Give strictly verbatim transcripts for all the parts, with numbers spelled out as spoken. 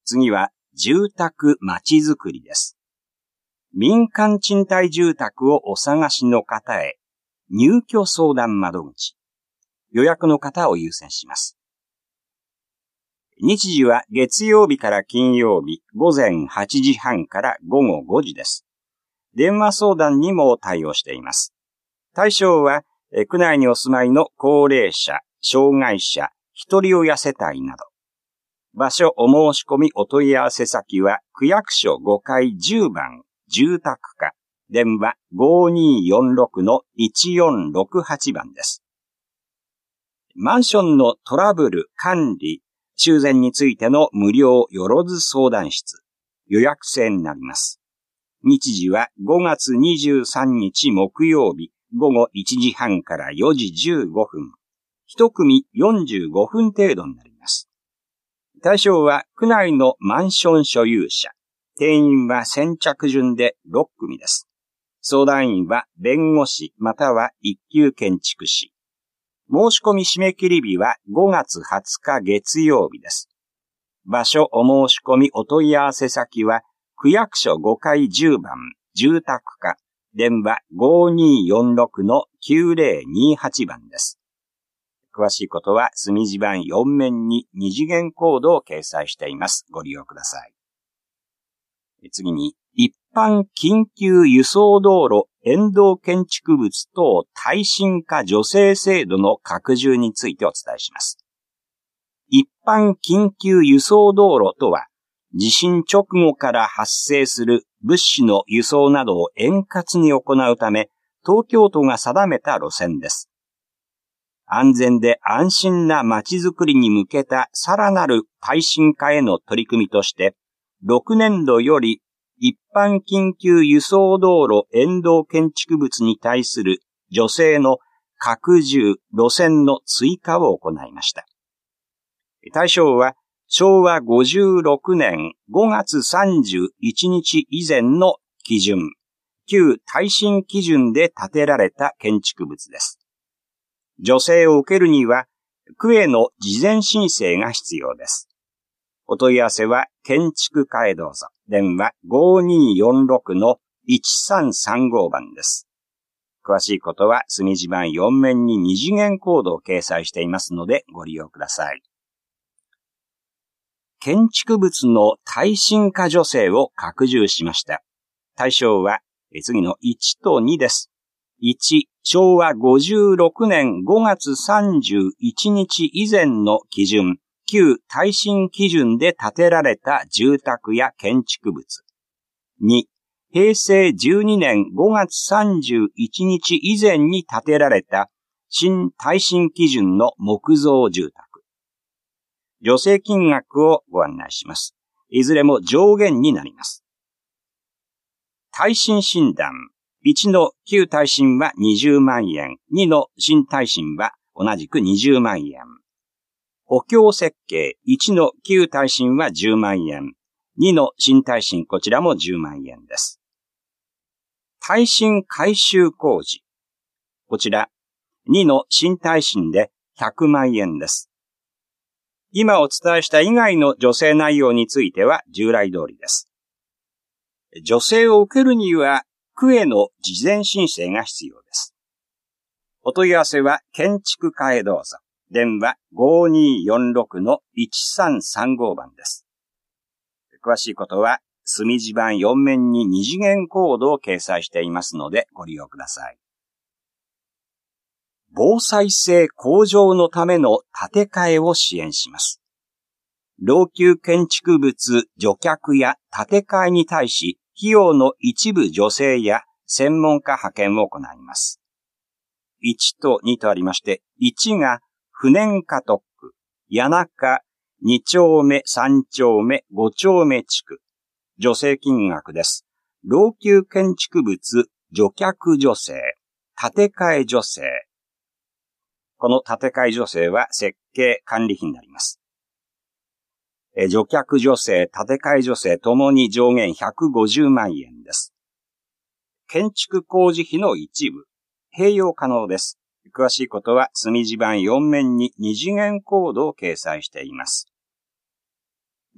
次は住宅まちづくりです。民間賃貸住宅をお探しの方へ、入居相談窓口。予約の方を優先します。日時は月曜日から金曜日午前はちじはんから午後ごじです。電話相談にも対応しています。対象は、区内にお住まいの高齢者、障害者、一人親世帯など。場所、お申し込み、お問い合わせ先は、区役所ごかいじゅうばん、住宅課、電話 ごにーよんろくのいちよんろくはち 番です。マンションのトラブル、管理、修繕についての無料よろず相談室、予約制になります。日時はごがつにじゅうさんにち木曜日、午後いちじはんからよじじゅうごふん。一組よんじゅうごふん程度になります。対象は区内のマンション所有者。定員は先着順でろっくみです。相談員は弁護士または一級建築士。申し込み締め切り日はごがつはつか月曜日です。場所お申し込みお問い合わせ先は区役所ごかいじゅうばん住宅課電話 ごにーよんろくのきゅうぜろにはち 番です。詳しいことは隅地版よん面に二次元コードを掲載しています。ご利用ください。次に、一般緊急輸送道路沿道建築物等耐震化助成制度の拡充についてお伝えします。一般緊急輸送道路とは、地震直後から発生する物資の輸送などを円滑に行うため、東京都が定めた路線です。安全で安心な街づくりに向けたさらなる耐震化への取り組みとして、ろくねんどより一般緊急輸送道路沿道建築物に対する助成の拡充、路線の追加を行いました。対象はしょうわごじゅうろくねんごがつさんじゅういちにち以前の基準、旧耐震基準で建てられた建築物です。助成を受けるには、区への事前申請が必要です。お問い合わせは、建築課へどうぞ。電話 ごにーよんろくのいちさんさんご 番です。詳しいことは、隅地版よん面に二次元コードを掲載していますので、ご利用ください。建築物の耐震化助成を拡充しました。対象は、次のいちとにです。いち、しょうわごじゅうろくねんごがつさんじゅういちにち以前の基準、旧耐震基準で建てられた住宅や建築物。に、へいせいじゅうにねんごがつさんじゅういちにち以前に建てられた新耐震基準の木造住宅。助成金額をご案内します。いずれも上限になります。耐震診断。いちの旧耐震はにじゅうまんえん、にの新耐震は同じくにじゅうまんえん。補強設計、いちの旧耐震はじゅうまんえん、にの新耐震こちらもじゅうまんえんです。耐震改修工事、こちらにの新耐震でひゃくまんえんです。今お伝えした以外の助成内容については従来通りです。助成を受けるには区への事前申請が必要です。お問い合わせは建築課へどうぞ。電話 ごにーよんろくのいちさんさんご 番です。詳しいことは隅地版よん面に二次元コードを掲載していますのでご利用ください。防災性向上のための建て替えを支援します。老朽建築物除却や建て替えに対し費用の一部助成や専門家派遣を行います。いちとにとありまして、いちが不燃化特区、谷中に丁目、さん丁目、ご丁目地区、助成金額です。老朽建築物除却助成、建て替え助成。この建て替え助成は設計管理費になります。除却助成、建て替え助成ともに上限ひゃくごじゅうまんえんです。建築工事費の一部、併用可能です。詳しいことは隅地版よん面に二次元コードを掲載しています。に、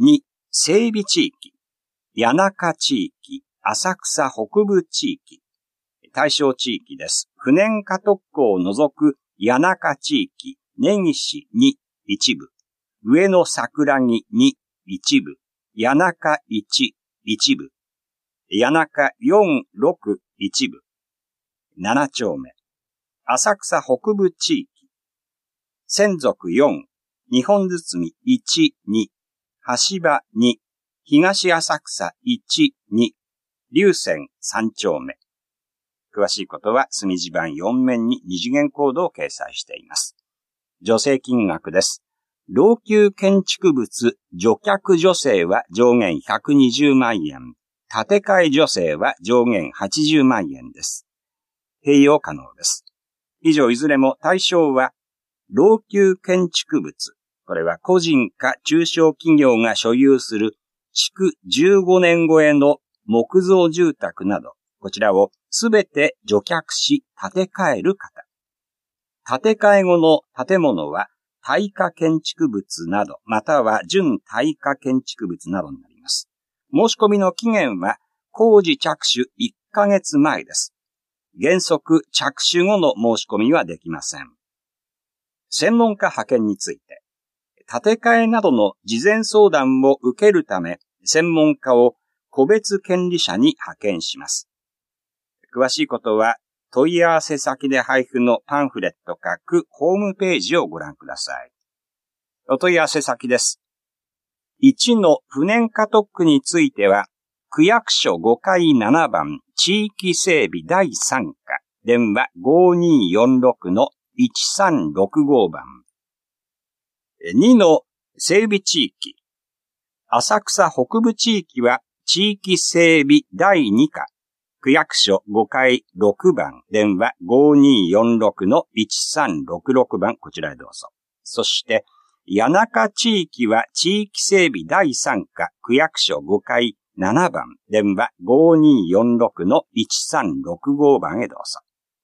整備地域、谷中地域、浅草北部地域、対象地域です。不燃化特区を除く谷中地域、根岸に一部、上野桜木に一部、谷中いち一部、谷中よんろく一部、なな丁目、浅草北部地域、千族よん、日本包いち、に、橋場に、東浅草いち、に、龍泉さん丁目。詳しいことは隅地版よん面に二次元コードを掲載しています。助成金額です。老朽建築物除却助成は上限ひゃくにじゅうまんえん。建て替え助成は上限はちじゅうまんえんです。併用可能です。以上いずれも対象は、老朽建築物。これは個人か中小企業が所有する築じゅうごねん超えの木造住宅など、こちらをすべて除却し建て替える方。建て替え後の建物は耐火建築物など、または準耐火建築物などになります。申し込みの期限は工事着手いっかげつまえです。原則着手後の申し込みはできません。専門家派遣について、建て替えなどの事前相談を受けるため、専門家を個別権利者に派遣します。詳しいことは問い合わせ先で配布のパンフレットか区ホームページをご覧ください。お問い合わせ先です。いちの不燃化特区については、区役所ごかいななばん地域整備だいさん課、電話 ごにーよんろくのいちさんろくご 番。にの整備地域、浅草北部地域は地域整備だいに課、区役所ごかいろくばん、電話 ごにーよんろくのいちさんろくろく 番、こちらへどうぞ。そして、谷中地域は地域整備だいさん課、区役所ごかいななばん、電話 ごにーよんろくのいちさんろくご 番へどうぞ。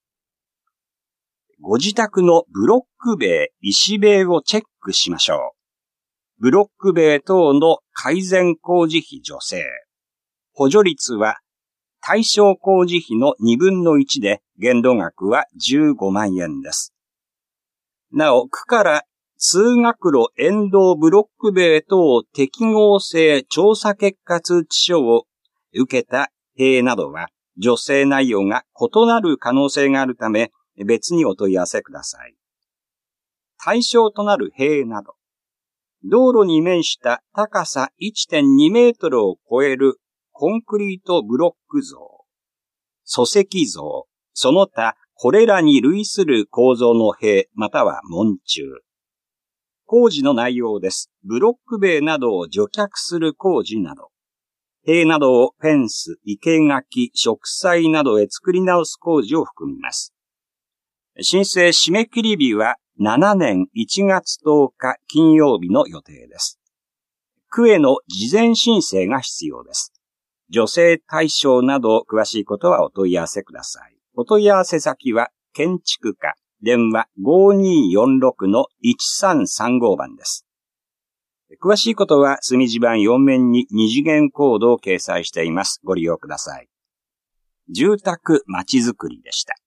ご自宅のブロック塀、石塀をチェックしましょう。ブロック塀等の改善工事費助成。補助率は対象工事費のにぶんのいちで限度額はじゅうごまんえんです。なお、区から通学路沿道ブロック塀等適合性調査結果通知書を受けた塀などは助成内容が異なる可能性があるため別にお問い合わせください。対象となる塀など、道路に面した高さ いってんにメートルを超えるコンクリートブロック像、礎石像、その他これらに類する構造の塀または門柱。工事の内容です。ブロック塀などを除却する工事など、塀などをフェンス、生垣、植栽などへ作り直す工事を含みます。申請締め切り日はしちねんいちがつとおか金曜日の予定です。区への事前申請が必要です。助成対象など詳しいことはお問い合わせください。お問い合わせ先は建築課、電話 ごにーよんろくのいちさんさんご 番です。詳しいことは隅地版よん面に二次元コードを掲載しています。ご利用ください。住宅まちづくりでした。